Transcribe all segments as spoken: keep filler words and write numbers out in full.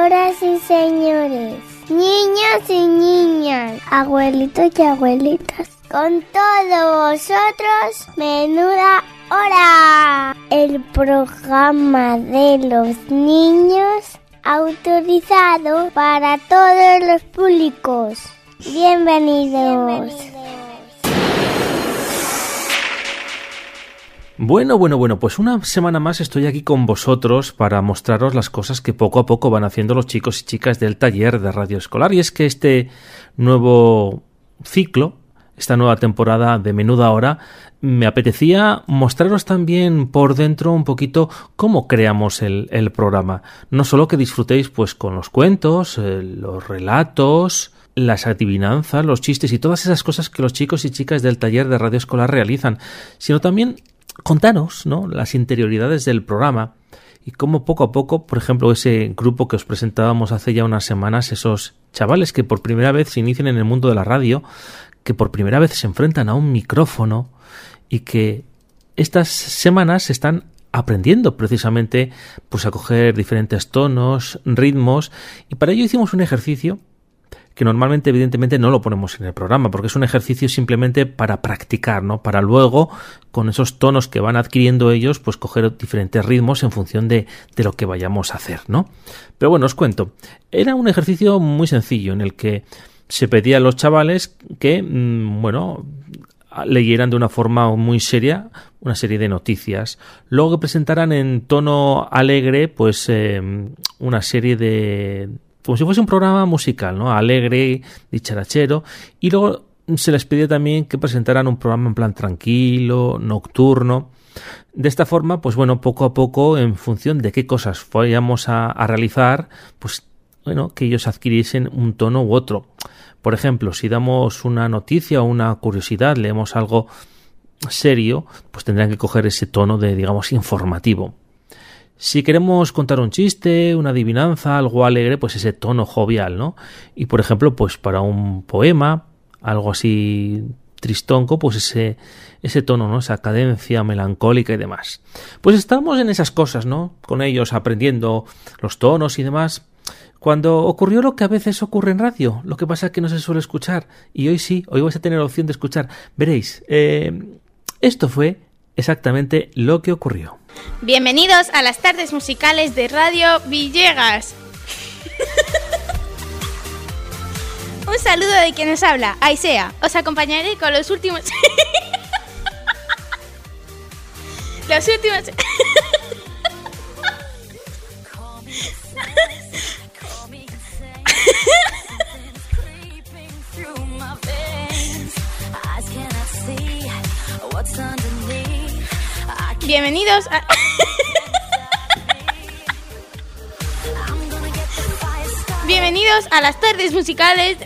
Señoras y señores, niños y niñas, abuelitos y abuelitas, con todos vosotros, Menuda Hora, el programa de los niños autorizado para todos los públicos. Bienvenidos. Bienvenidos. Bueno, bueno, bueno, pues una semana más estoy aquí con vosotros para mostraros las cosas que poco a poco van haciendo los chicos y chicas del taller de radio escolar. Y es que este nuevo ciclo, esta nueva temporada de Menuda Hora, me apetecía mostraros también por dentro un poquito cómo creamos el, el programa. No solo que disfrutéis pues con los cuentos, eh, los relatos, las adivinanzas, los chistes y todas esas cosas que los chicos y chicas del taller de radio escolar realizan, sino también contaros, ¿no?, las interioridades del programa y cómo poco a poco, por ejemplo, ese grupo que os presentábamos hace ya unas semanas, esos chavales que por primera vez se inician en el mundo de la radio, que por primera vez se enfrentan a un micrófono y que estas semanas están aprendiendo precisamente pues a coger diferentes tonos, ritmos, y para ello hicimos un ejercicio que normalmente evidentemente no lo ponemos en el programa porque es un ejercicio simplemente para practicar, ¿no? Para luego, con esos tonos que van adquiriendo ellos, pues coger diferentes ritmos en función de, de lo que vayamos a hacer, ¿no? Pero bueno, os cuento. Era un ejercicio muy sencillo en el que se pedía a los chavales que, mmm, bueno, leyeran de una forma muy seria una serie de noticias. Luego que presentaran en tono alegre, pues eh, una serie de... como si fuese un programa musical, ¿no? Alegre, dicharachero. Y luego se les pidió también que presentaran un programa en plan tranquilo, nocturno. De esta forma, pues bueno, poco a poco, en función de qué cosas vayamos a, a realizar, pues bueno, que ellos adquiriesen un tono u otro. Por ejemplo, si damos una noticia o una curiosidad, leemos algo serio, pues tendrán que coger ese tono de, digamos, informativo. Si queremos contar un chiste, una adivinanza, algo alegre, pues ese tono jovial, ¿no? Y por ejemplo, pues para un poema, algo así tristonco, pues ese, ese tono, ¿no? Esa cadencia melancólica y demás. Pues estamos en esas cosas, ¿no? Con ellos aprendiendo los tonos y demás. Cuando ocurrió lo que a veces ocurre en radio, lo que pasa es que no se suele escuchar. Y hoy sí, hoy vais a tener la opción de escuchar. Veréis, eh, esto fue exactamente lo que ocurrió. Bienvenidos a las tardes musicales de Radio Villegas. Un saludo de quien nos habla, Aisea. Os acompañaré con los últimos... los últimos... Bienvenidos a... Bienvenidos a las tardes musicales...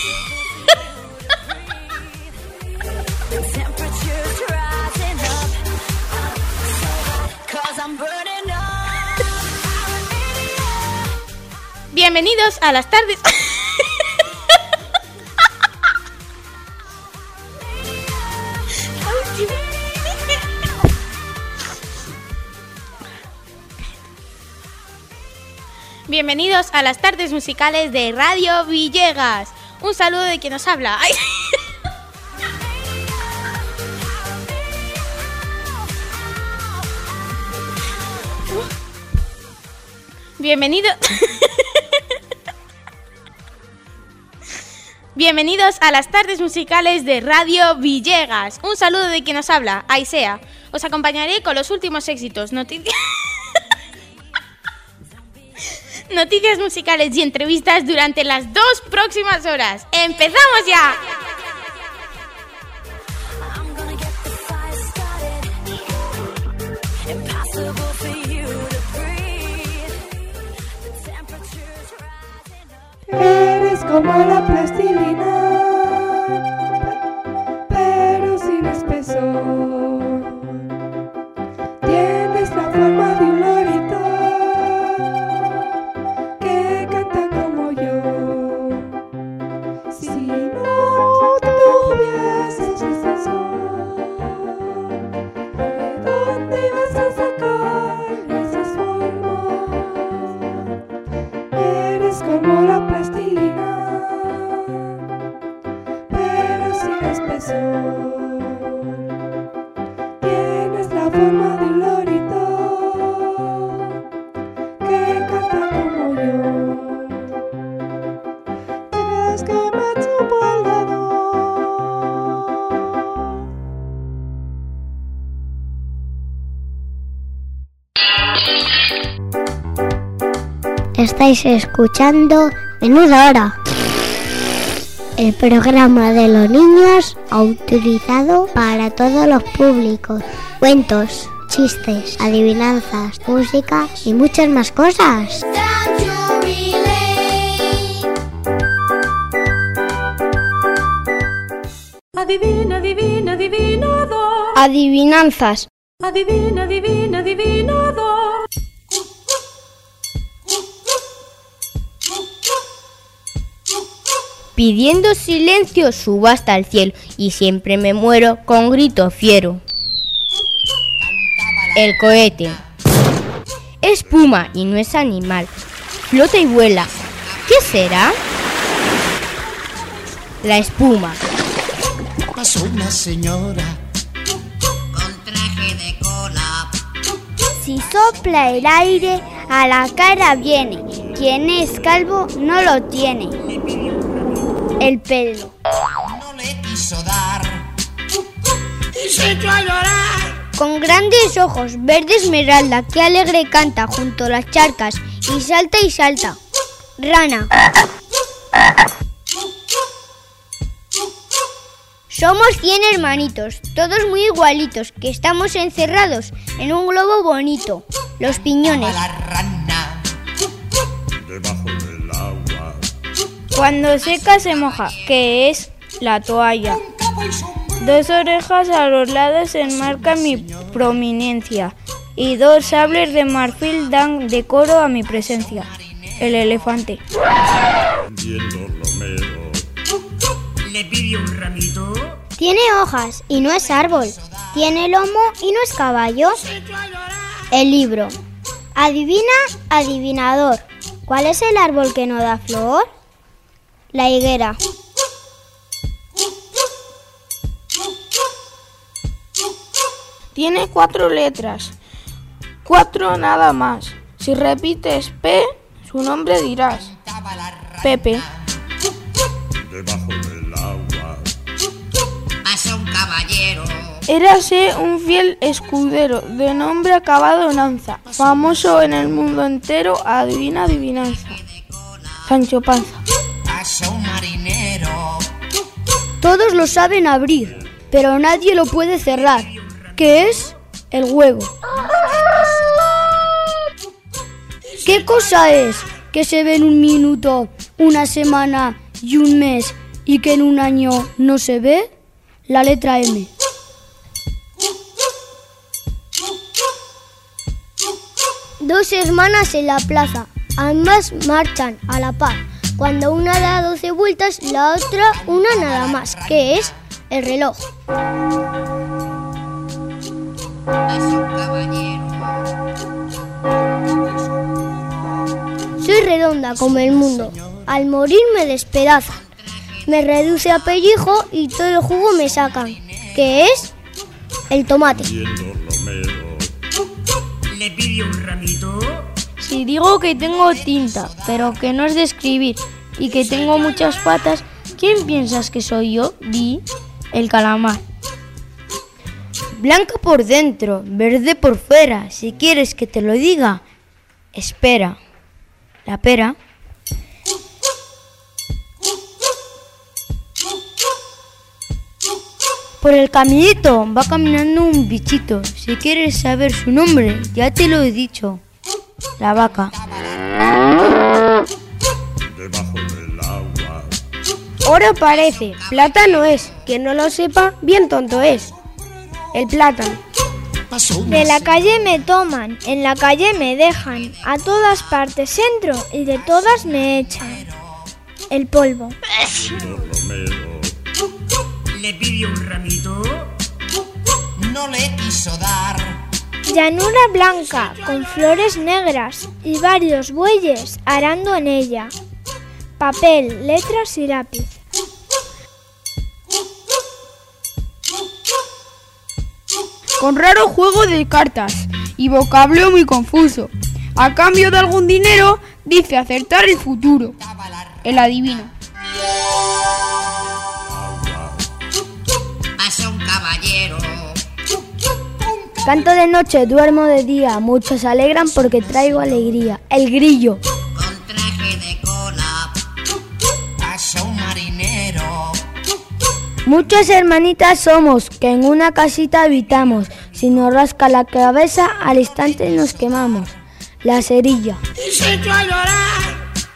Bienvenidos a las tardes... Bienvenidos a las tardes musicales de Radio Villegas. Un saludo de quien nos habla. ¡Ay! Bienvenido. Bienvenidos a las tardes musicales de Radio Villegas. Un saludo de quien nos habla, Aisea. Os acompañaré con los últimos éxitos, noticias... noticias musicales y entrevistas durante las dos próximas horas. ¡Empezamos ya! Eres como la plastilina, pero sin espesor. Tienes la forma de un lorito que canta como yo. Si no tuvieses ese sol, ¿de dónde vas a sacar esas formas? Eres sin espesor. Tienes la forma de un lorito que canta como yo. ¿Crees que me chupo el dedo? Estáis escuchando Menuda Hora, el programa de los niños autorizado para todos los públicos. Cuentos, chistes, adivinanzas, música y muchas más cosas. Adivina, adivina, adivinador. Adivinanzas. Adivina, adivina, adivinador. Pidiendo silencio subo hasta el cielo y siempre me muero con grito fiero. El cohete. Espuma y no es animal. Flota y vuela. ¿Qué será? La espuma. Pasó una señora con traje de cola. Si sopla el aire, a la cara viene. Quien es calvo no lo tiene. El pelo. No le quiso dar y se echó a llorar. Con grandes ojos, verde esmeralda, que alegre canta junto a las charcas y salta y salta. Rana. Somos cien hermanitos, todos muy igualitos, que estamos encerrados en un globo bonito. Los piñones. La rana debajo del agua. Cuando seca se moja, que es la toalla. Dos orejas a los lados enmarcan mi prominencia y dos sables de marfil dan decoro a mi presencia. El elefante. Viendo Romero le pidió un ramito. Tiene hojas y no es árbol. Tiene lomo y no es caballo. El libro. Adivina, adivinador. ¿Cuál es el árbol que no da flor? La higuera. Tiene cuatro letras, cuatro nada más. Si repites P, su nombre dirás. Pepe. debajo del agua. Pasa un caballero. Érase un fiel escudero, de nombre acabado en anza, famoso en el mundo entero, adivina adivinanza. Sancho Panza. Pasa un marinero. Todos lo saben abrir, pero nadie lo puede cerrar. ¿Qué es? El huevo. ¿Qué cosa es que se ve en un minuto, una semana y un mes y que en un año no se ve? La letra M. Dos hermanas en la plaza, ambas marchan a la par. Cuando una da doce vueltas, la otra una nada más. ¿Qué es? El reloj. Pasa un caballero. Soy redonda como el mundo. Al morir me despedazan. Me reduce a pellejo y todo el jugo me sacan. ¿Qué es? El tomate. Viendo Romero Le pidió un ramito. Si digo que tengo tinta, pero que no es de escribir, y que tengo muchas patas, ¿quién piensas que soy yo? Di, el calamar. Blanca por dentro, verde por fuera. Si quieres que te lo diga, espera. La pera. Por el caminito va caminando un bichito. Si quieres saber su nombre, ya te lo he dicho. La vaca. debajo del agua. Oro parece, plata no es. Quien no lo sepa, bien tonto es. El plátano. Pasó una De la calle me toman, en la calle me dejan, a todas partes entro y de todas me echan. El polvo. Viendo Romero le pidió un ramito. No le quiso dar. Llanura blanca, con flores negras y varios bueyes arando en ella. Papel, letras y lápiz. con raro juego de cartas y vocablo muy confuso. A cambio de algún dinero, dice acertar el futuro. El adivino. Pasa un caballero. Canto de noche, duermo de día, muchos se alegran porque traigo alegría. El grillo. Con traje de cola. Pasa un marinero. Muchas hermanitas somos, que en una casita habitamos. Si nos rasca la cabeza, al instante nos quemamos. La cerilla. Y se echó a llorar.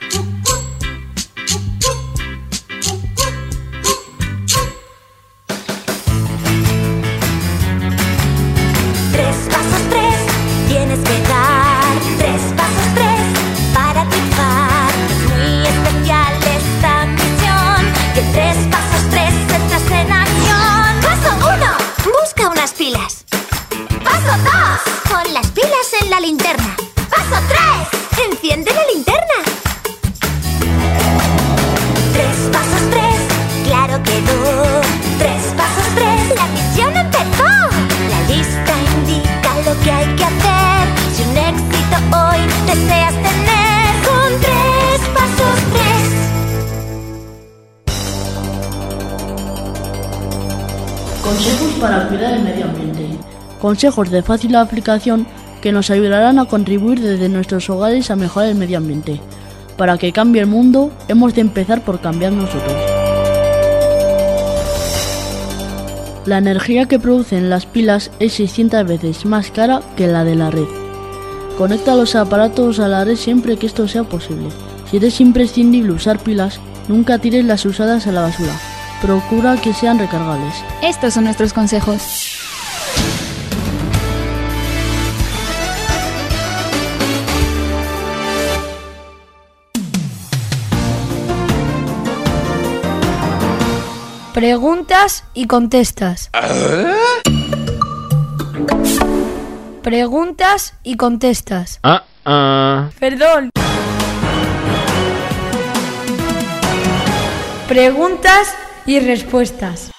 Tres pasos, tres, tienes que dar. Tres pasos, tres, para triunfar. Es muy especial esta misión. Que tres pasos, tres, entras en acción. Paso uno, busca unas pilas. Paso dos, pon las pilas en la linterna. Paso tres, enciende la linterna. Tres pasos, tres, claro quedó. Tres pasos, tres, la misión empezó. La lista indica lo que hay que hacer. Si un éxito hoy deseas tener, con tres pasos, tres. Consejos para cuidar el medio ambiente. Consejos de fácil aplicación que nos ayudarán a contribuir desde nuestros hogares a mejorar el medio ambiente. Para que cambie el mundo, hemos de empezar por cambiar nosotros. La energía que producen las pilas es seiscientas veces más cara que la de la red. Conecta los aparatos a la red siempre que esto sea posible. Si es imprescindible usar pilas, nunca tires las usadas a la basura. Procura que sean recargables. Estos son nuestros consejos. Preguntas y contestas. Preguntas y contestas. Ah, ah. Perdón. Preguntas y respuestas.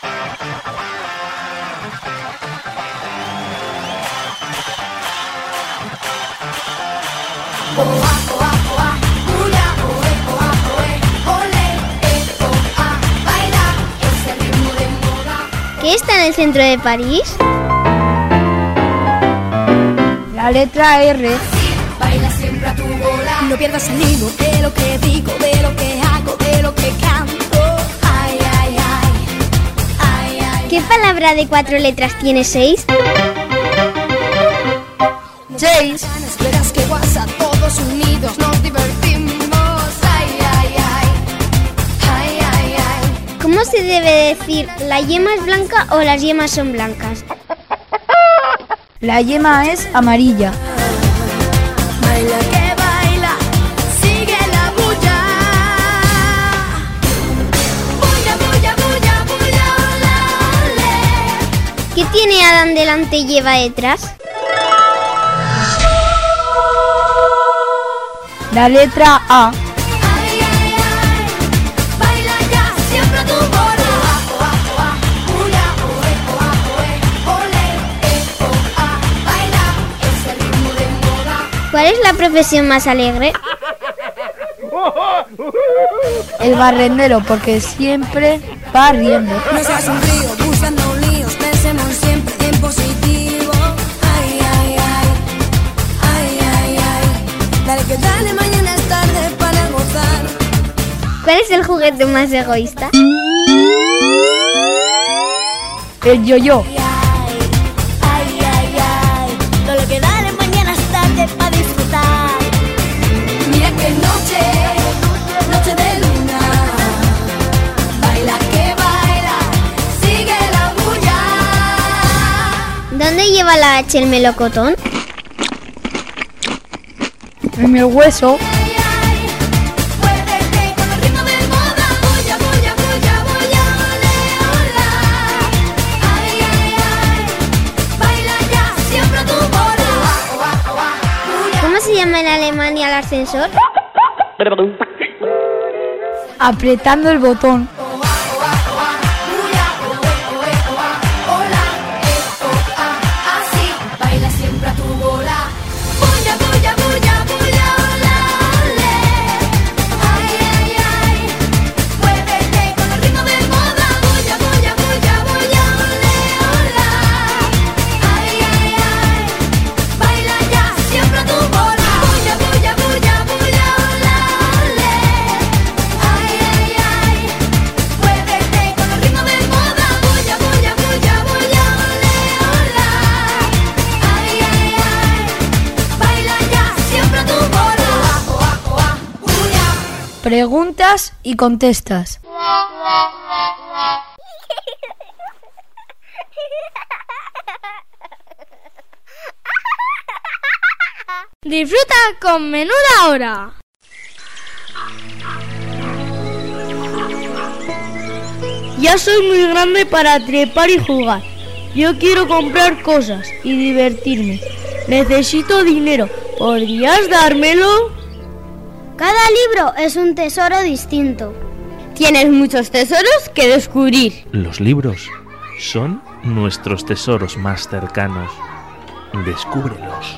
¿Qué está en el centro de París? La letra R. Baila siempre a tu bola. No pierdas el hilo de lo que digo, de lo que hago, de lo que canto. Ay, ay, ay. Ay, ay. ¿Qué palabra de cuatro letras tiene seis? Seis. Verás que WhatsApp todos unidos nos divertimos. Ay, ay, ay. Ay, ay, ay. ¿Cómo se debe decir la yema es blanca o las yemas son blancas? La yema es amarilla. Baila que baila, sigue la bulla. Bulla, bulla, bulla, bulla, ole, ole. ¿Qué tiene Adán delante y Eva detrás? La letra A. ¿Cuál es la profesión más alegre? El barrendero, porque siempre va riendo. No seas un río, buscando líos, pensemos siempre en positivo. Ay, ay, ay, ay, ay, ay. Dale que dale, mañana es tarde para gozar. ¿Cuál es el juguete más egoísta? El yo-yo. Ay, ay, ay. Todo lo que dale mañana es tarde para disfrutar. Mira que noche, noche de luna. Baila que baila, sigue la bulla. ¿Dónde lleva la H el melocotón? En el hueso. ¿Cómo se llama en Alemania el ascensor? Apretando el botón. Preguntas y contestas. Disfruta con Menuda Hora. Ya soy muy grande para trepar y jugar. Yo quiero comprar cosas y divertirme. Necesito dinero. ¿Podrías dármelo? Cada libro es un tesoro distinto. Tienes muchos tesoros que descubrir. Los libros son nuestros tesoros más cercanos. Descúbrelos.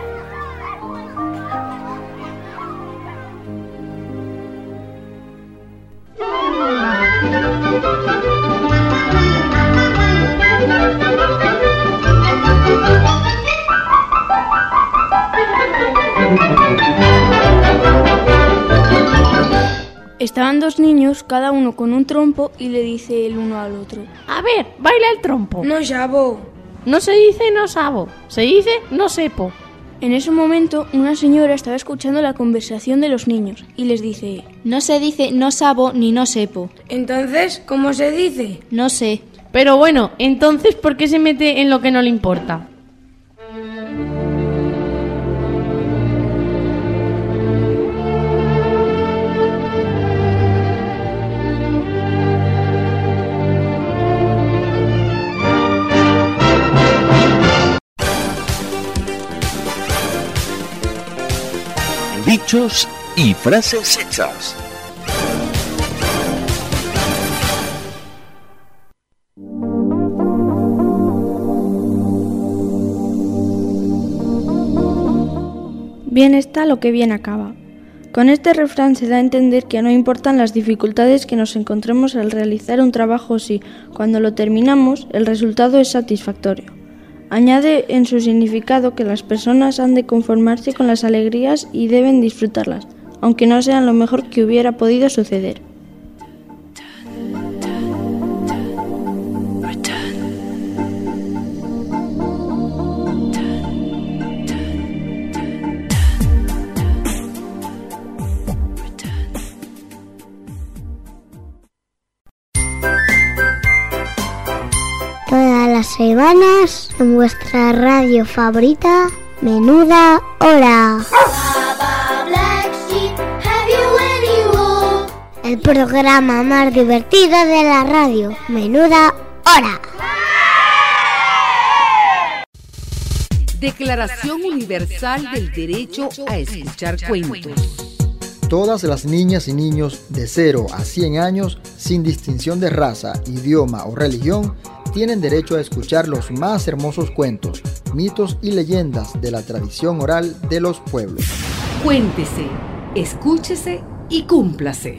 Estaban dos niños, cada uno con un trompo, y le dice el uno al otro: A ver, baila el trompo. No sabo. No se dice no sabo, se dice no sepo. En ese momento, una señora estaba escuchando la conversación de los niños y les dice: No se dice no sabo ni no sepo. Entonces, ¿cómo se dice? No sé. Pero bueno, entonces, ¿por qué se mete en lo que no le importa? Dichos y frases hechas. Bien está lo que bien acaba. Con este refrán se da a entender que no importan las dificultades que nos encontremos al realizar un trabajo si, cuando lo terminamos, el resultado es satisfactorio. Añade en su significado que las personas han de conformarse con las alegrías y deben disfrutarlas, aunque no sean lo mejor que hubiera podido suceder. Todas las semanas en vuestra radio favorita, Menuda Hora. El programa más divertido de la radio, Menuda Hora. Declaración Universal del Derecho a Escuchar Cuentos. Todas las niñas y niños de cero a cien años, sin distinción de raza, idioma o religión, tienen derecho a escuchar los más hermosos cuentos, mitos y leyendas de la tradición oral de los pueblos. Cuéntese, escúchese y cúmplase.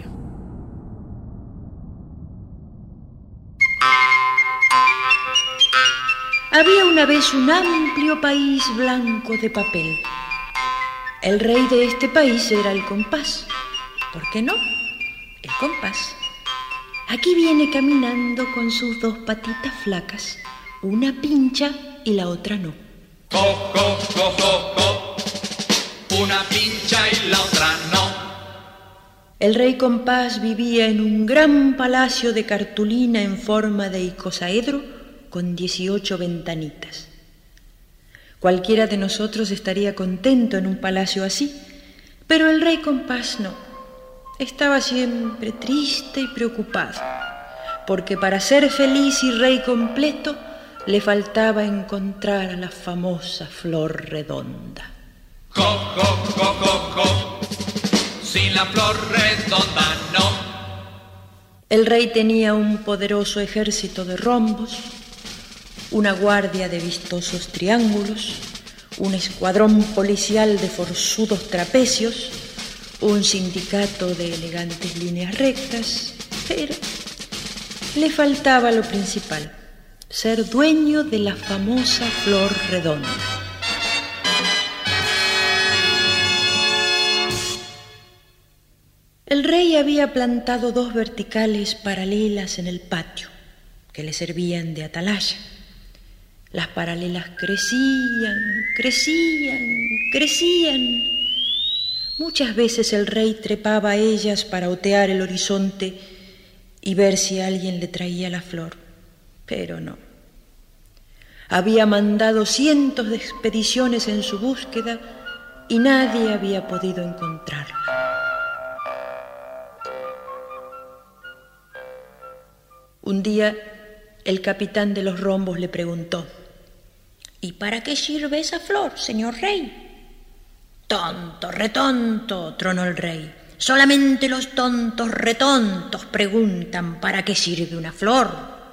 Había una vez un amplio país blanco de papel. El rey de este país era el compás. ¿Por qué no? El compás. Aquí viene caminando con sus dos patitas flacas. Una pincha y la otra no. Co, co, co, co, co. Una pincha y la otra no. El rey compás vivía en un gran palacio de cartulina en forma de icosaedro con dieciocho ventanitas. Cualquiera de nosotros estaría contento en un palacio así, pero el rey compás no. Estaba siempre triste y preocupado, porque para ser feliz y rey completo le faltaba encontrar a la famosa flor redonda. Co, co, co, co, co. Sin la flor redonda no. El rey tenía un poderoso ejército de rombos, una guardia de vistosos triángulos, un escuadrón policial de forzudos trapecios, un sindicato de elegantes líneas rectas, pero le faltaba lo principal, ser dueño de la famosa flor redonda. El rey había plantado dos verticales paralelas en el patio, que le servían de atalaya. Las paralelas crecían, crecían, crecían. Muchas veces el rey trepaba a ellas para otear el horizonte y ver si alguien le traía la flor, pero no. Había mandado cientos de expediciones en su búsqueda y nadie había podido encontrarla. Un día, el capitán de los rombos le preguntó: ¿y para qué sirve esa flor, señor rey? Tonto, retonto, tronó el rey. Solamente los tontos retontos preguntan para qué sirve una flor.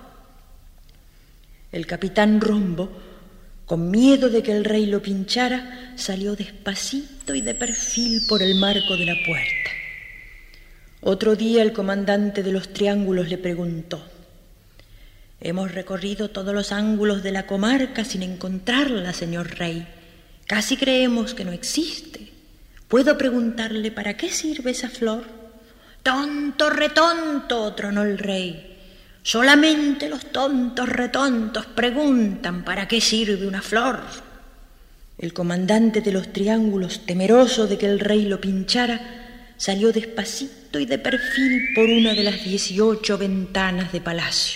El capitán Rombo, con miedo de que el rey lo pinchara, salió despacito y de perfil por el marco de la puerta. Otro día el comandante de los triángulos le preguntó: hemos recorrido todos los ángulos de la comarca sin encontrarla, señor rey. Casi creemos que no existe. ¿Puedo preguntarle para qué sirve esa flor? Tonto, retonto, tronó el rey. Solamente los tontos retontos preguntan para qué sirve una flor. El comandante de los triángulos, temeroso de que el rey lo pinchara, salió despacito y de perfil por una de las dieciocho ventanas de palacio.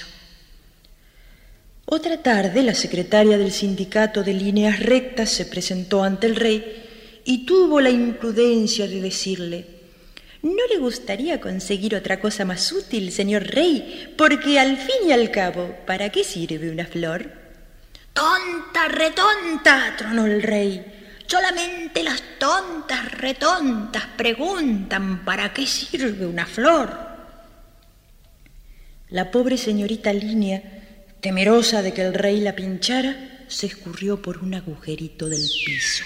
Otra tarde, la secretaria del sindicato de líneas rectas se presentó ante el rey y tuvo la imprudencia de decirle: ¿no le gustaría conseguir otra cosa más útil, señor rey? Porque al fin y al cabo, ¿para qué sirve una flor? ¡Tonta, retonta!, tronó el rey. Solamente las tontas, retontas preguntan para qué sirve una flor. La pobre señorita Línea, temerosa de que el rey la pinchara, se escurrió por un agujerito del piso.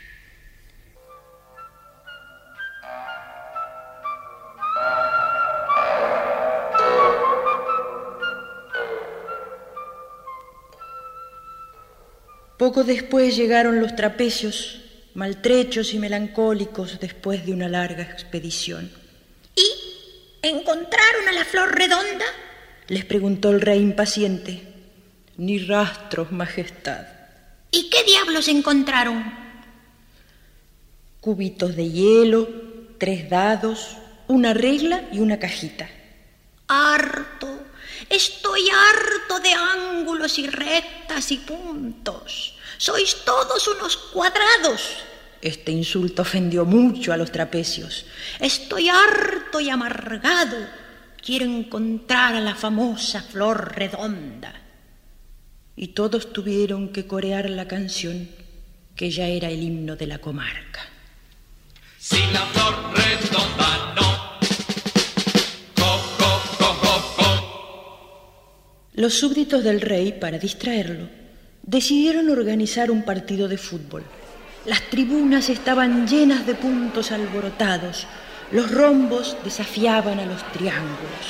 Poco después llegaron los trapecios, maltrechos y melancólicos después de una larga expedición. ¿Y encontraron a la flor redonda?, les preguntó el rey impaciente. Ni rastros, majestad. ¿Y qué diablos encontraron? Cubitos de hielo, tres dados, una regla y una cajita. Harto, estoy harto de ángulos y rectas y puntos. Sois todos unos cuadrados. Este insulto ofendió mucho a los trapecios. Estoy harto y amargado. Quiero encontrar a la famosa flor redonda. Y todos tuvieron que corear la canción, que ya era el himno de la comarca. Sin la flor redonda no. Co, co, co, co, co. Los súbditos del rey, para distraerlo, decidieron organizar un partido de fútbol. Las tribunas estaban llenas de puntos alborotados. Los rombos desafiaban a los triángulos.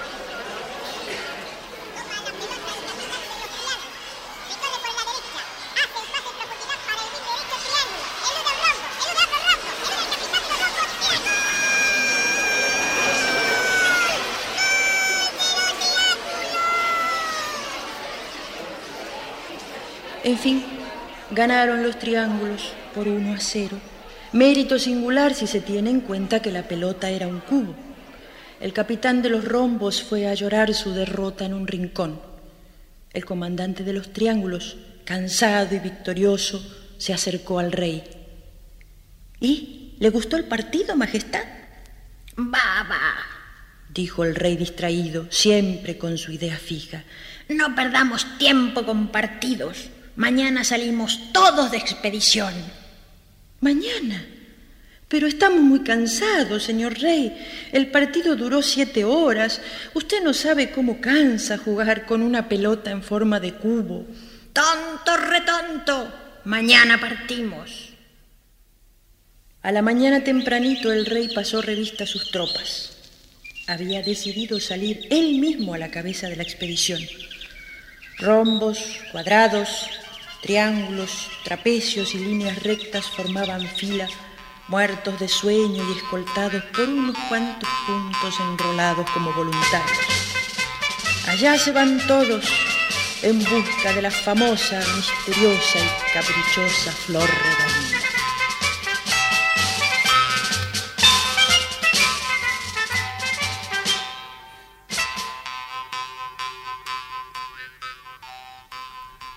En fin, ganaron los triángulos por uno a cero. Mérito singular si se tiene en cuenta que la pelota era un cubo. El capitán de los rombos fue a llorar su derrota en un rincón. El comandante de los triángulos, cansado y victorioso, se acercó al rey. ¿Y? ¿Le gustó el partido, majestad? «Baba», dijo el rey distraído, siempre con su idea fija. «No perdamos tiempo con partidos. Mañana salimos todos de expedición». «¿Mañana? Pero estamos muy cansados, señor rey. El partido duró siete horas. Usted no sabe cómo cansa jugar con una pelota en forma de cubo». «Tonto, retonto. Mañana partimos». A la mañana tempranito el rey pasó revista a sus tropas. Había decidido salir él mismo a la cabeza de la expedición. Rombos, cuadrados, triángulos, trapecios y líneas rectas formaban fila, muertos de sueño y escoltados por unos cuantos puntos enrolados como voluntarios. Allá se van todos en busca de la famosa, misteriosa y caprichosa flor redonda.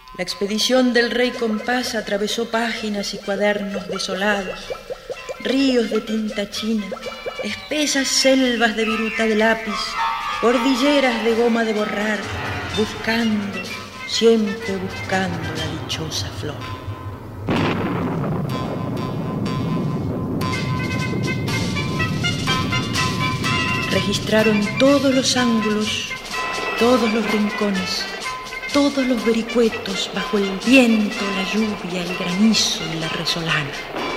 La expedición del rey Compás atravesó páginas y cuadernos desolados, ríos de tinta china, espesas selvas de viruta de lápiz, cordilleras de goma de borrar, buscando, siempre buscando la dichosa flor. Registraron todos los ángulos, todos los rincones, todos los vericuetos bajo el viento, la lluvia, el granizo y la resolana.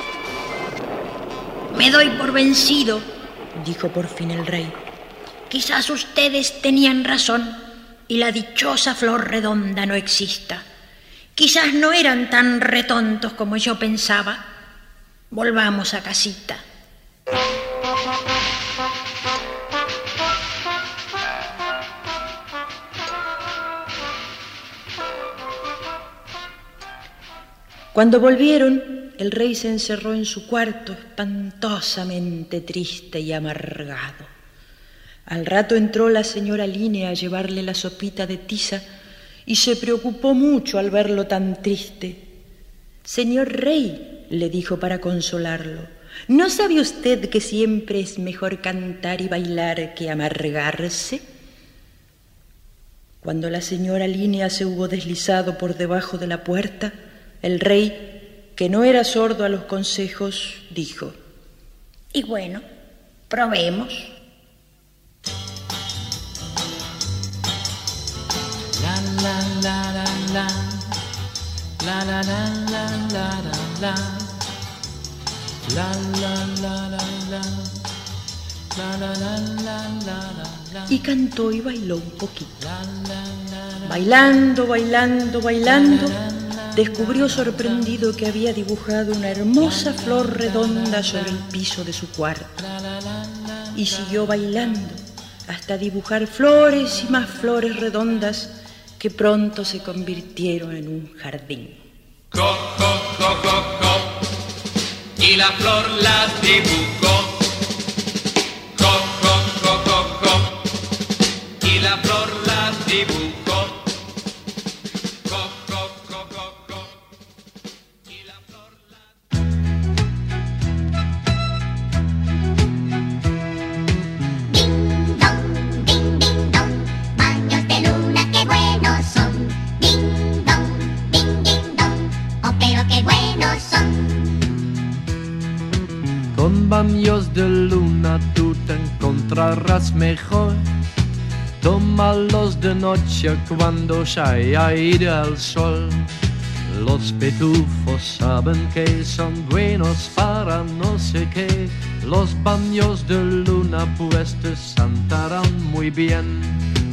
Me doy por vencido, dijo por fin el rey. Quizás ustedes tenían razón y la dichosa flor redonda no exista. Quizás no eran tan retontos como yo pensaba. Volvamos a casita. Cuando volvieron, el rey se encerró en su cuarto espantosamente triste y amargado. Al rato entró la señora Line a llevarle la sopita de tiza y se preocupó mucho al verlo tan triste. Señor rey, le dijo para consolarlo, ¿no sabe usted que siempre es mejor cantar y bailar que amargarse? Cuando la señora Line se hubo deslizado por debajo de la puerta, el rey, que no era sordo a los consejos, dijo: Y bueno, probemos. La la la la la la la la la la la la la la la la. Y cantó y bailó un poquito. Bailando, bailando, bailando, descubrió sorprendido que había dibujado una hermosa flor redonda sobre el piso de su cuarto. Y siguió bailando hasta dibujar flores y más flores redondas que pronto se convirtieron en un jardín. Co, co, co, co, co. Y la flor las dibujó. Co, co, co, co, co. Y la flor las dibujó. Baños de luna tú te encontrarás mejor. Tómalos de noche cuando ya haya ido el sol. Los pitufos saben que son buenos para no sé qué. Los baños de luna pues te sentarán muy bien.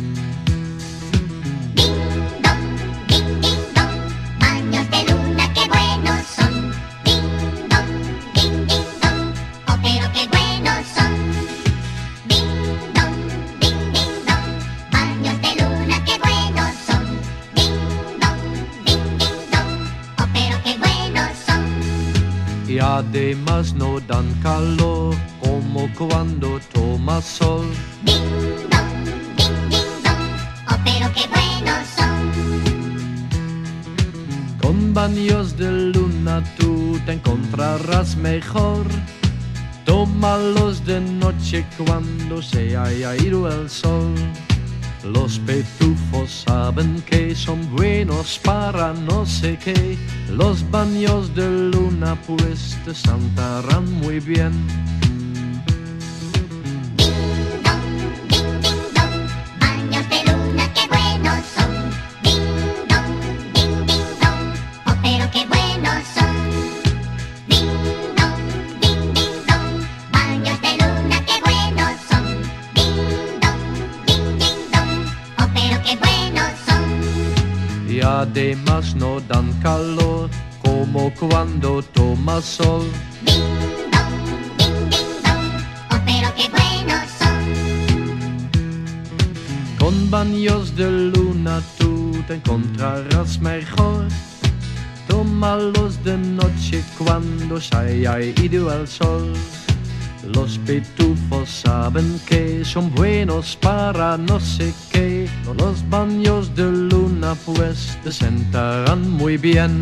Y además no dan calor como cuando tomas sol. Ding dong, ding ding dong, oh pero qué buenos son. Con baños de luna tú te encontrarás mejor. Tómalos de noche cuando se haya ido el sol. Los pitufos saben que son buenos para no sé qué. Los baños de luna pues te sentarán muy bien. Ding dong, ding ding dong, baños de luna qué buenos son. Ding dong, ding ding dong, oh pero qué buenos son. Ding dong, ding ding dong, baños de luna qué buenos son. Ding dong, ding ding dong, oh pero qué buenos son. Y además no dan calor como cuando tomas sol. Ding dong, ding ding dong, oh pero qué buenos son. Con baños de luna tú te encontrarás mejor. Tómalos de noche cuando se haya ido el sol. Los pitufos saben que son buenos para no sé qué. Los baños de luna pues te sentarán muy bien.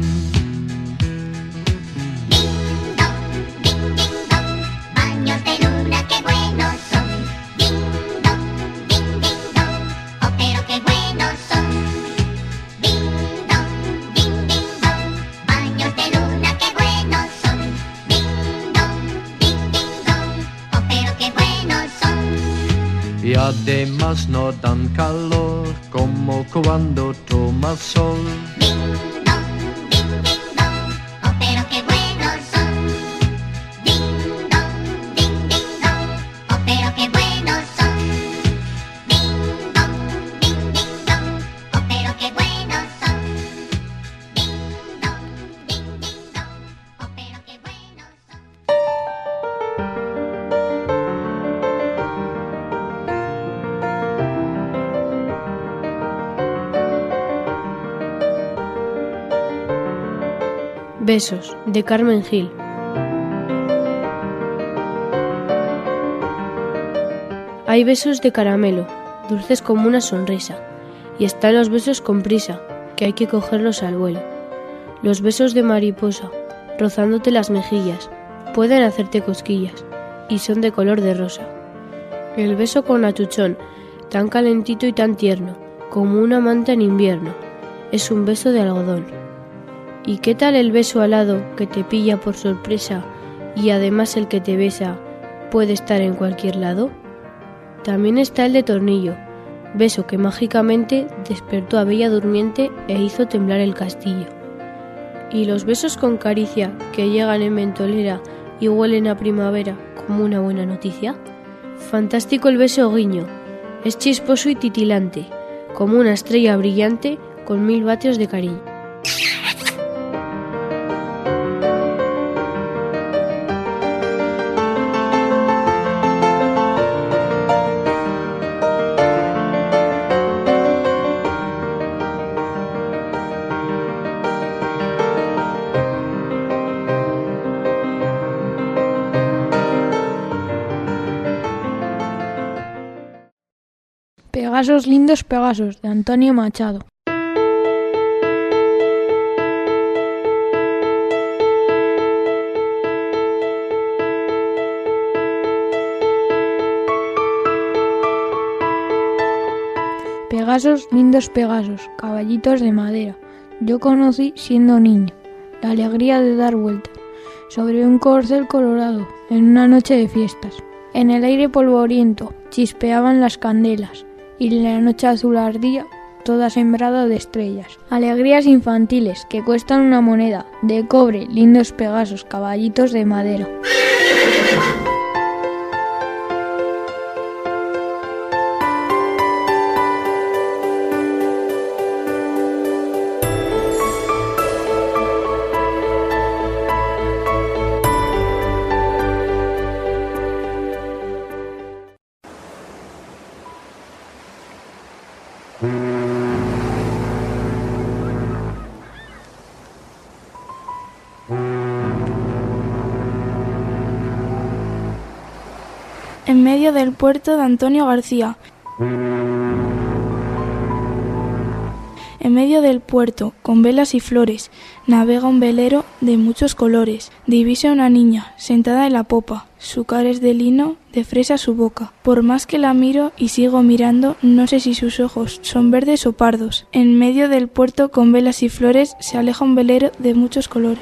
Baños de luna, qué buenos son. Ding dong, ding ding dong. Oh, pero qué buenos son. Ding dong, ding ding dong. Baños de luna, qué buenos son. Ding dong, ding ding dong. Oh, pero qué buenos son. Y además no dan calor como cuando tomas sol. Oh, pero qué buenos son. Ding dong, ding ding dong. Oh, pero qué buenos son. Ding dong, ding ding dong. Oh, pero qué buenos son. Ding dong, ding ding dong. Oh, pero qué buenos son. Besos, de Carmen Gil. Hay besos de caramelo, dulces como una sonrisa, y están los besos con prisa, que hay que cogerlos al vuelo. Los besos de mariposa, rozándote las mejillas, pueden hacerte cosquillas, y son de color de rosa. El beso con achuchón, tan calentito y tan tierno, como una manta en invierno, es un beso de algodón. ¿Y qué tal el beso alado que te pilla por sorpresa y además el que te besa puede estar en cualquier lado? También está el de tornillo, beso que mágicamente despertó a Bella Durmiente e hizo temblar el castillo. Y los besos con caricia que llegan en ventolera y huelen a primavera como una buena noticia. Fantástico el beso guiño, es chisposo y titilante, como una estrella brillante con mil vatios de cariño. Pegasos lindos Pegasos, de Antonio Machado. Pegasos lindos Pegasos, caballitos de madera. Yo conocí siendo niño la alegría de dar vueltas sobre un corcel colorado en una noche de fiestas. En el aire polvoriento chispeaban las candelas y la noche azul ardía, toda sembrada de estrellas. Alegrías infantiles que cuestan una moneda, de cobre, lindos Pegasos, caballitos de madera. En medio del puerto de Antonio García. En medio del puerto, con velas y flores, navega un velero de muchos colores. Divisa una niña, sentada en la popa. Su cara es de lino, de fresa su boca. Por más que la miro y sigo mirando, no sé si sus ojos son verdes o pardos. En medio del puerto, con velas y flores, se aleja un velero de muchos colores.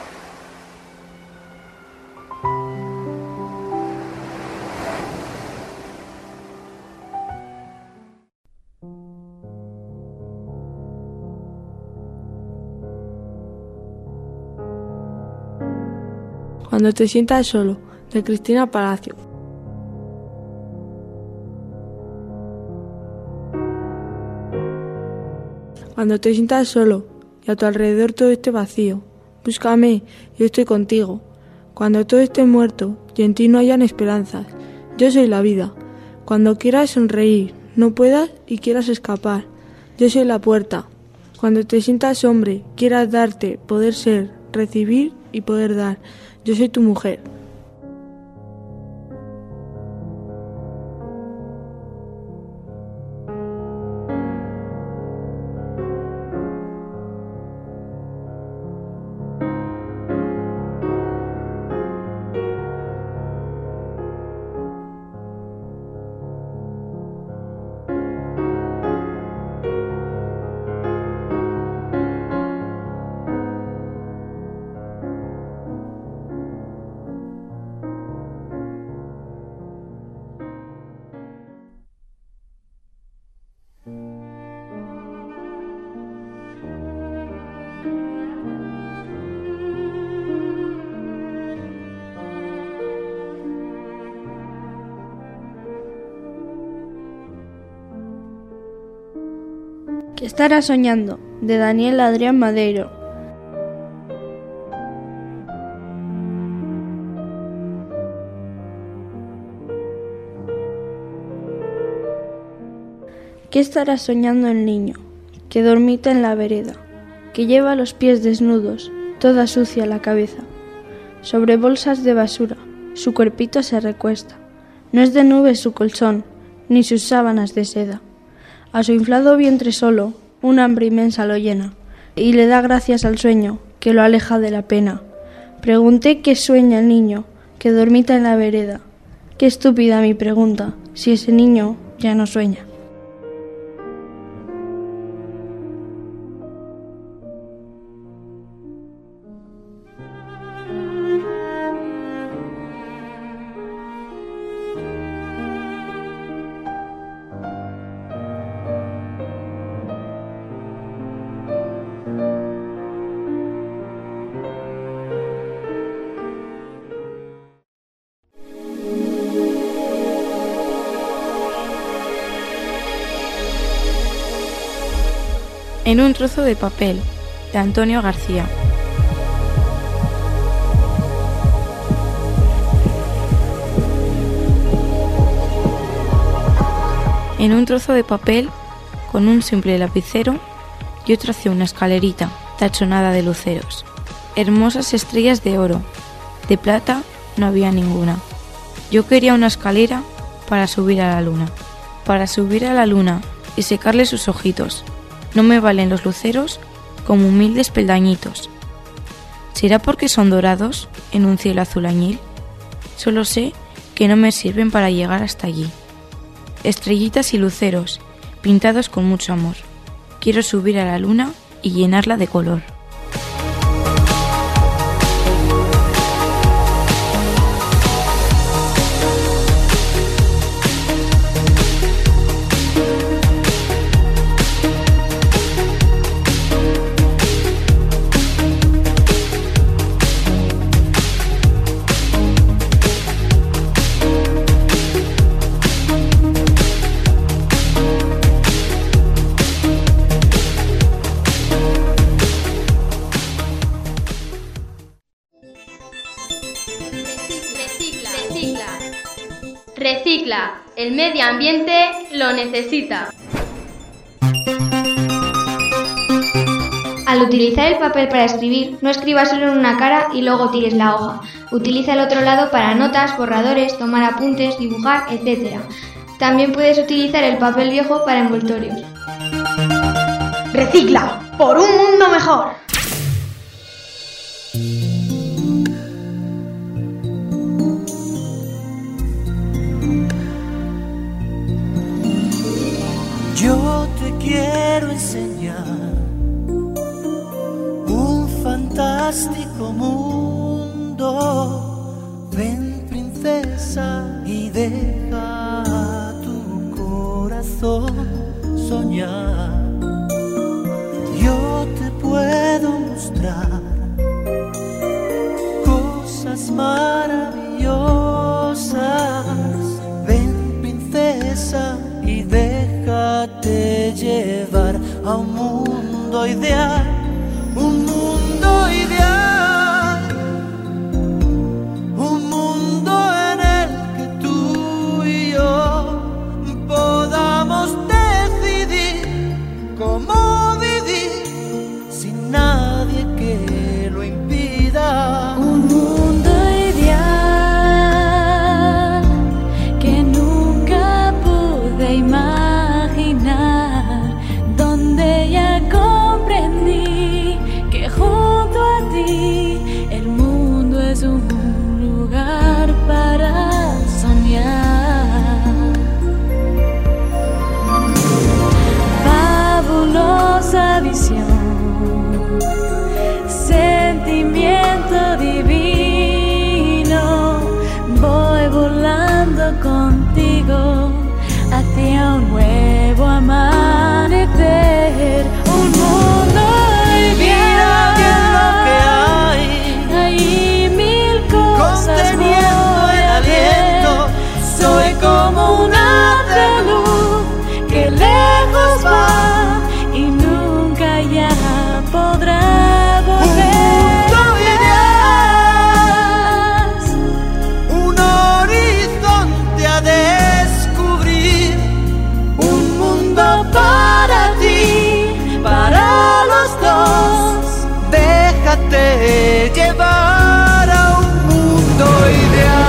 Cuando te sientas solo, de Cristina Palacio. Cuando te sientas solo y a tu alrededor todo esté vacío, búscame, yo estoy contigo. Cuando todo esté muerto y en ti no hayan esperanzas, yo soy la vida. Cuando quieras sonreír, no puedas y quieras escapar, yo soy la puerta. Cuando te sientas hombre, quieras darte, poder ser, recibir y poder dar, yo soy tu mujer. ¿Qué estará soñando? De Daniel Adrián Madeiro. ¿Qué estará soñando el niño, que dormita en la vereda, que lleva los pies desnudos, toda sucia la cabeza? Sobre bolsas de basura, su cuerpito se recuesta. No es de nubes su colchón, ni sus sábanas de seda. A su inflado vientre solo, un hambre inmensa lo llena, y le da gracias al sueño, que lo aleja de la pena. Pregunté qué sueña el niño, que dormita en la vereda. Qué estúpida mi pregunta, si ese niño ya no sueña. En un trozo de papel, de Antonio García. En un trozo de papel, con un simple lapicero, yo tracé una escalerita tachonada de luceros, hermosas estrellas de oro, de plata no había ninguna. Yo quería una escalera para subir a la luna, para subir a la luna y secarle sus ojitos. No me valen los luceros como humildes peldañitos. ¿Será porque son dorados en un cielo azul añil? Solo sé que no me sirven para llegar hasta allí. Estrellitas y luceros, pintados con mucho amor. Quiero subir a la luna y llenarla de color. Recicla, el medio ambiente lo necesita. Al utilizar el papel para escribir, no escribas solo en una cara y luego tires la hoja. Utiliza el otro lado para notas, borradores, tomar apuntes, dibujar, etcétera. También puedes utilizar el papel viejo para envoltorios. Recicla, por un mundo mejor. Yo te quiero enseñar un fantástico mundo. Ven, princesa, y deja tu corazón soñar. Yo te puedo mostrar cosas maravillosas. Ven, princesa, y déjate llevar a un mundo ideal, un mundo ideal, un mundo en el que tú y yo podamos decidir cómo vivir sin nadie que lo impida. Un mundo ideal que nunca pude imaginar, donde ya comprendí que junto a ti el mundo es un lugar para soñar. Fabulosa visión, sentimiento divino, voy volando contigo hacia un nuevo amanecer, un mundo ideal. Mira bien lo que hay, hay mil cosas conteniendo el aliento. Soy como un haz de luz que lejos va y podré volver atrás. Un horizonte a descubrir, un mundo para ti, para los dos. Déjate llevar a un mundo ideal.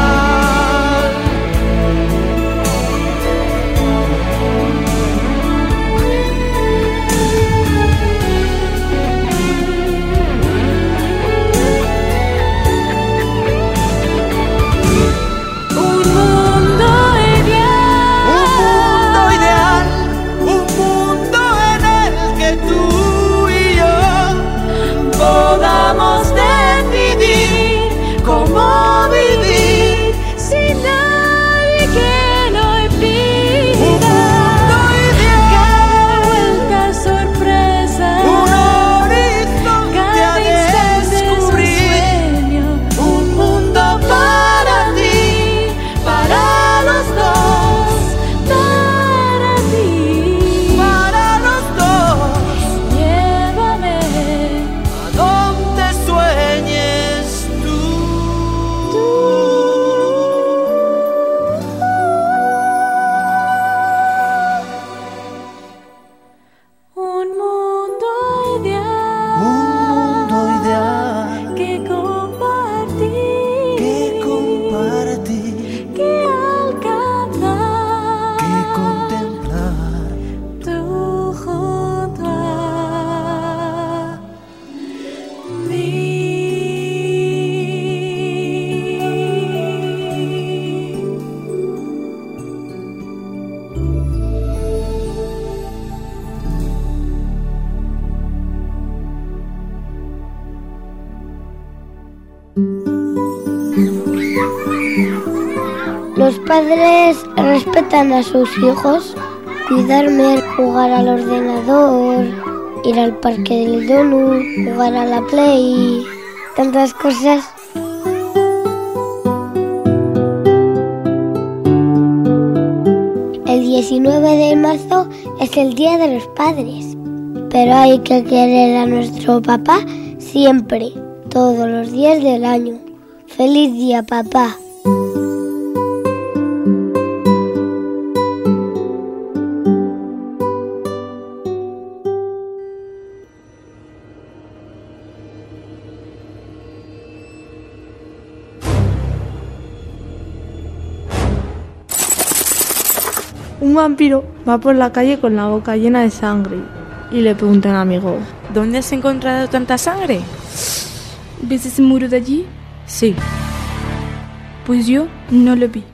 Podamos decidir cómo vivir sin nadie que lo impida. Un mundo ideal, cada vuelta sorpresa, un horizonte a descubrir, un mundo para ti, para los dos, para ti, para los dos. llévame Donde sueñes tú. un mundo ideal, Un mundo ideal que compartir, que compartir, que alcanzar, que contemplar. tú junto a mí. Los padres respetan a sus hijos, cuidarme, jugar al ordenador, ir al parque del donut, jugar a la play, tantas cosas. El diecinueve de marzo es el Día de los Padres, pero hay que querer a nuestro papá siempre, todos los días del año. ¡Feliz día, papá! Un vampiro va por la calle con la boca llena de sangre y le pregunta a un amigo: ¿Dónde has encontrado tanta sangre? ¿Ves ese muro de allí? Sí. Pues yo no lo vi.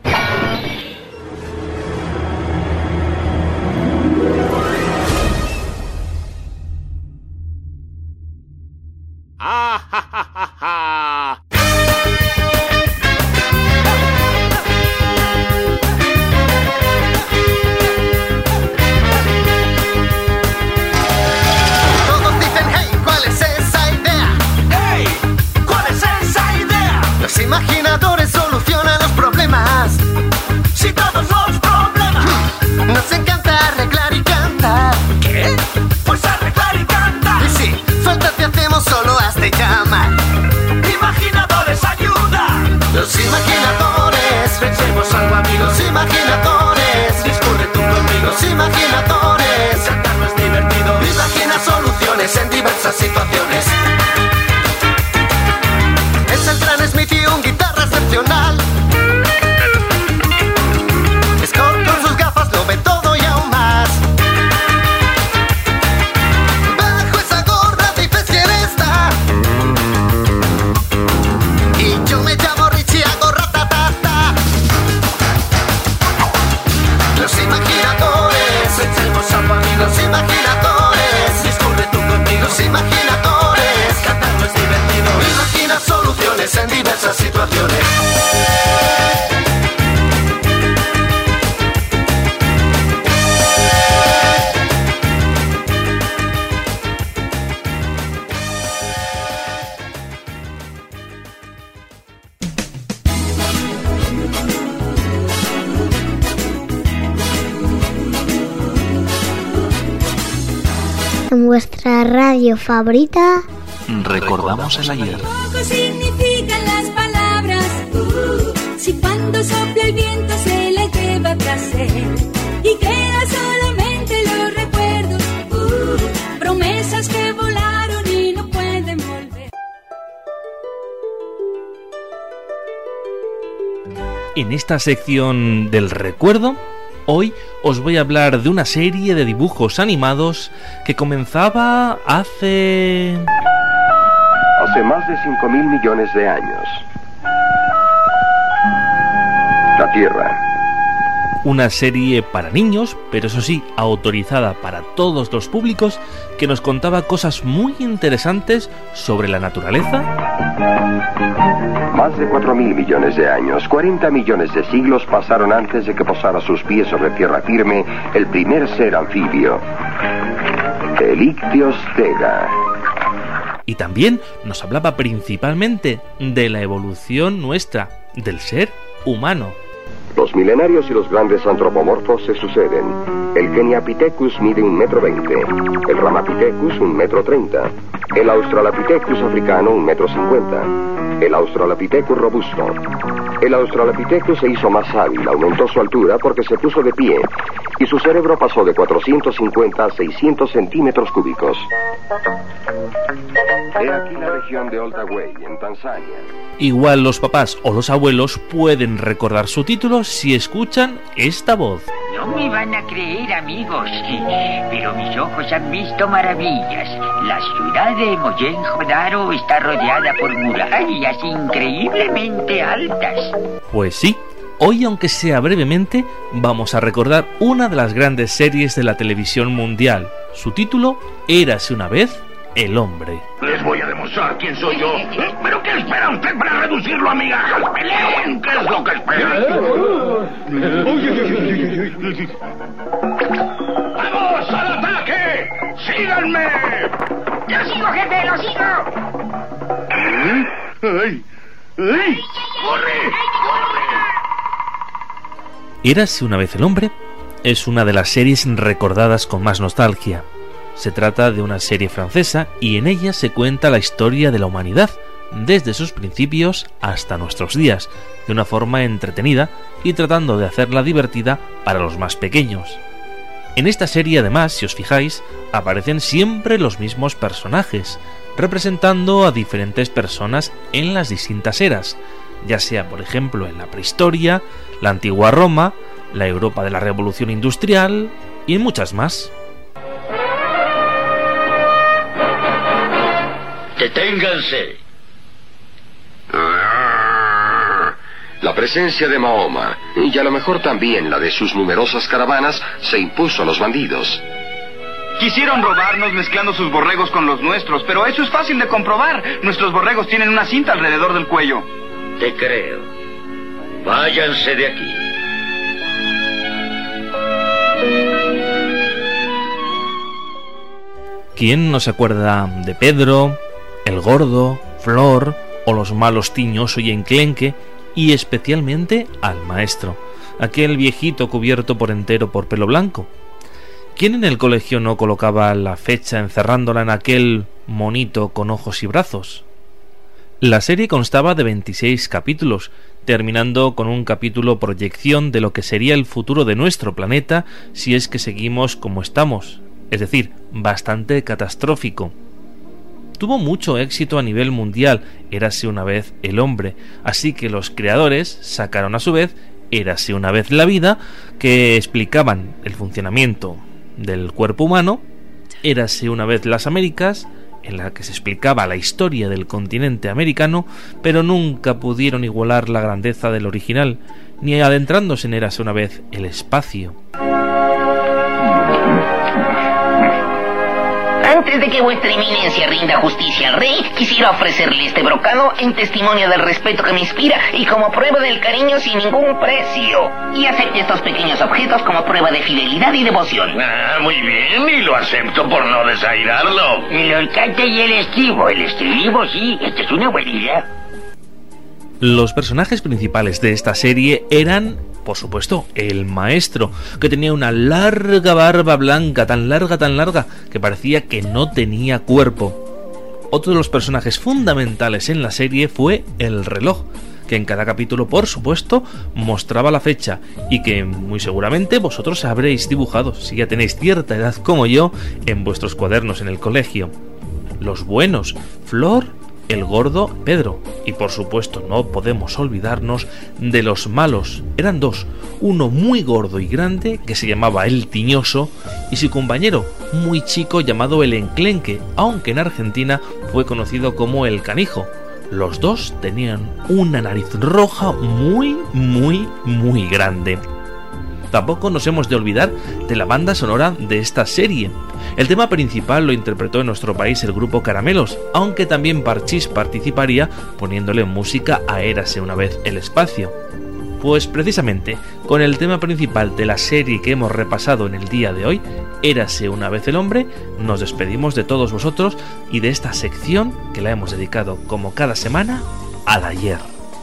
Todos dicen, hey, ¿cuál es esa idea? Hey, ¿cuál es esa idea? Los imaginadores solucionan los problemas. Si todos los problemas. Nos encanta arreglar y cantar. ¿Qué? Pues arreglar y cantar. Y si falta te hacemos, solo has de llamar. Imaginadores, ayuda. Los imaginadores, pensemos algo, amigos. Imaginadores, discurre tú conmigo. Los imaginadores, cantar no es divertido. Imagina soluciones en diversas situaciones. Es el Gran Smith y un guitarra excepcional. Scott con sus gafas lo ve todo y aún más. Bajo esa gorra dices quién está. Y yo me llamo Richie, hago ratatata. Los imaginadores, echemos algo, amigos. Imaginadores, discurre tú conmigo. Los imaginadores, cantar no es divertido. Imagina soluciones en diversas situaciones. En vuestra radio radio favorita. Recordamos el ayer. Poco significan las palabras. Uh, si cuando sopla el viento se la lleva tras él y queda solamente los recuerdos. Uh, promesas que volaron y no pueden volver. En esta sección del recuerdo, hoy os voy a hablar de una serie de dibujos animados que comenzaba hace... Hace más de cinco mil millones de años. La Tierra. Una serie para niños, pero eso sí, autorizada para todos los públicos, que nos contaba cosas muy interesantes sobre la naturaleza. Más de cuatro mil millones de años, cuarenta millones de siglos pasaron antes de que posara sus pies sobre tierra firme el primer ser anfibio, el Ictiostega. Y también nos hablaba principalmente de la evolución nuestra, del ser humano. Los milenarios y los grandes antropomorfos se suceden. El Keniapithecus mide un metro veinte, el Ramapithecus un metro treinta, el Australopithecus africano un metro cincuenta, el Australopithecus robusto. El Australopithecus se hizo más hábil, aumentó su altura porque se puso de pie y su cerebro pasó de cuatrocientos cincuenta a seiscientos centímetros cúbicos. He aquí la región de Olduvai, en Tanzania. Igual los papás o los abuelos pueden recordar su título si escuchan esta voz. No me van a creer, amigos, pero mis ojos han visto maravillas. La ciudad de Mohenjo-Daro está rodeada por murallas increíblemente altas. Pues sí, hoy, aunque sea brevemente, vamos a recordar una de las grandes series de la televisión mundial. Su título, Érase una vez el hombre. Les voy a demostrar quién soy yo. ¿Pero qué espera usted para reducirlo a migajas? ¡Peleen! ¿Qué es lo que espera? ¡Vamos al ataque! ¡Síganme! ¡Lo sigo, jefe! ¡Lo sigo! ¿Eh? ¡Ay! ¡Ay! ¡Corre! ¡Corre! Érase una vez el hombre es una de las series recordadas con más nostalgia. Se trata de una serie francesa y en ella se cuenta la historia de la humanidad, desde sus principios hasta nuestros días, de una forma entretenida y tratando de hacerla divertida para los más pequeños. En esta serie, además, si os fijáis, aparecen siempre los mismos personajes, representando a diferentes personas en las distintas eras, ya sea, por ejemplo, en la prehistoria, la antigua Roma, la Europa de la Revolución Industrial y en muchas más. ¡Deténganse! La presencia de Mahoma, y a lo mejor también la de sus numerosas caravanas, se impuso a los bandidos. Quisieron robarnos mezclando sus borregos con los nuestros, pero eso es fácil de comprobar. Nuestros borregos tienen una cinta alrededor del cuello. Te creo. Váyanse de aquí. ¿Quién no se acuerda de Pedro, el gordo, Flor o los malos Tiñoso y Enclenque, y especialmente al maestro, aquel viejito cubierto por entero por pelo blanco? ¿Quién en el colegio no colocaba la fecha encerrándola en aquel monito con ojos y brazos? La serie constaba de veintiséis capítulos, terminando con un capítulo proyección de lo que sería el futuro de nuestro planeta si es que seguimos como estamos, es decir, bastante catastrófico. Tuvo mucho éxito a nivel mundial, Érase una vez el hombre, así que los creadores sacaron a su vez Érase una vez la vida, que explicaban el funcionamiento del cuerpo humano, Érase una vez las Américas, en la que se explicaba la historia del continente americano, pero nunca pudieron igualar la grandeza del original, ni adentrándose en Érase una vez el espacio. Antes de que vuestra eminencia rinda justicia al rey, quisiera ofrecerle este brocado en testimonio del respeto que me inspira y como prueba del cariño sin ningún precio. Y acepte estos pequeños objetos como prueba de fidelidad y devoción. Ah, muy bien, y lo acepto por no desairarlo. El horcate y el estribo. El estribo, sí, esta es una buena idea. Los personajes principales de esta serie eran Por supuesto, el maestro, que tenía una larga barba blanca, tan larga, tan larga, que parecía que no tenía cuerpo. Otro de los personajes fundamentales en la serie fue el reloj, que en cada capítulo, por supuesto, mostraba la fecha y que muy seguramente vosotros habréis dibujado, si ya tenéis cierta edad como yo, en vuestros cuadernos en el colegio. Los buenos, Flor, el gordo, Pedro, y por supuesto no podemos olvidarnos de los malos. Eran dos, uno muy gordo y grande que se llamaba el Tiñoso y su compañero muy chico llamado el Enclenque, aunque en Argentina fue conocido como el Canijo. Los dos tenían una nariz roja muy, muy, muy grande. Tampoco nos hemos de olvidar de la banda sonora de esta serie. El tema principal lo interpretó en nuestro país el grupo Caramelos, aunque también Parchís participaría poniéndole música a Érase una vez el espacio. Pues precisamente con el tema principal de la serie que hemos repasado en el día de hoy, Érase una vez el hombre, nos despedimos de todos vosotros y de esta sección que la hemos dedicado como cada semana al ayer.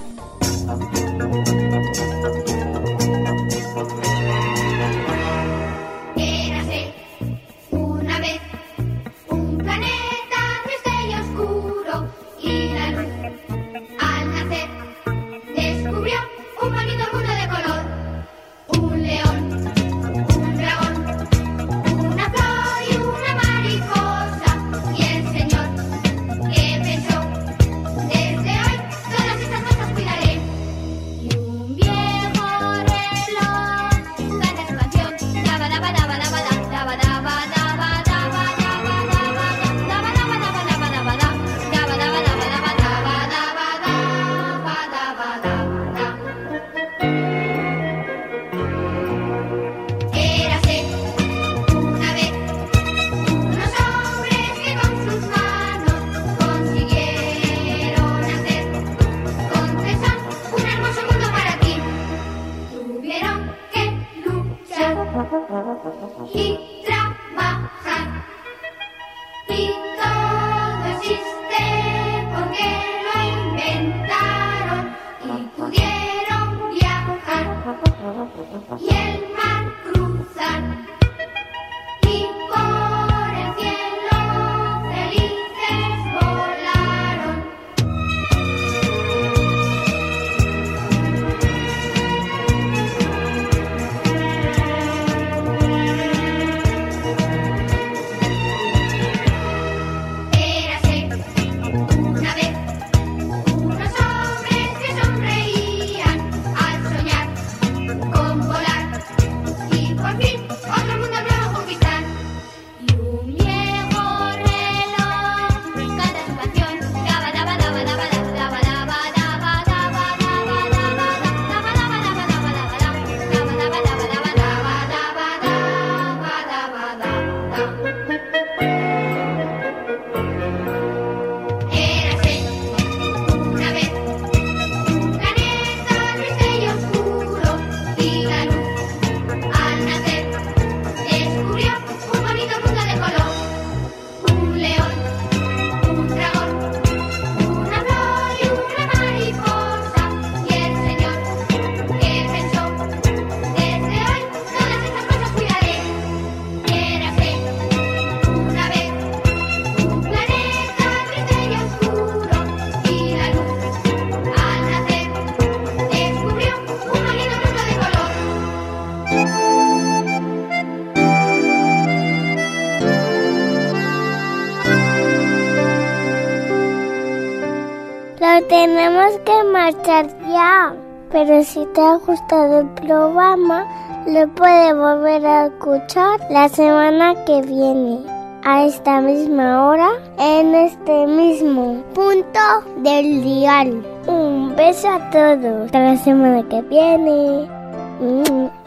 Tenemos que marchar ya, pero si te ha gustado el programa, lo puedes volver a escuchar la semana que viene, a esta misma hora, en este mismo punto del dial. Un beso a todos, hasta la semana que viene.